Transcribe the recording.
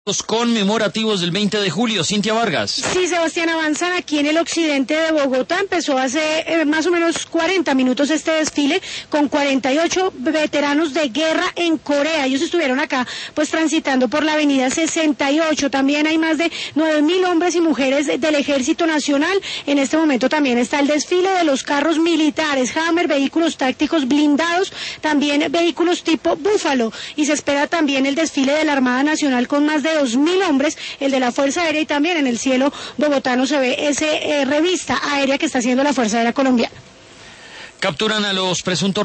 conmemorativos del 20 de julio. Cintia Vargas. Sí, Sebastián, avanzan aquí en el occidente de Bogotá. Empezó hace más o menos 40 minutos este desfile con 48 veteranos de guerra en Corea. Ellos estuvieron acá pues transitando por la avenida 68. También hay más de 9.000 hombres y mujeres del Ejército Nacional. En este momento también está el desfile de los carros militares, Hammer, vehículos tácticos blindados, también vehículos tipo Búfalo. Y se espera también el desfile de la Armada Nacional con más de 2.000 hombres, el de la Fuerza Aérea, y también en el cielo bogotano se ve ese revista aérea que está haciendo la Fuerza Aérea Colombiana. Capturan a los presuntos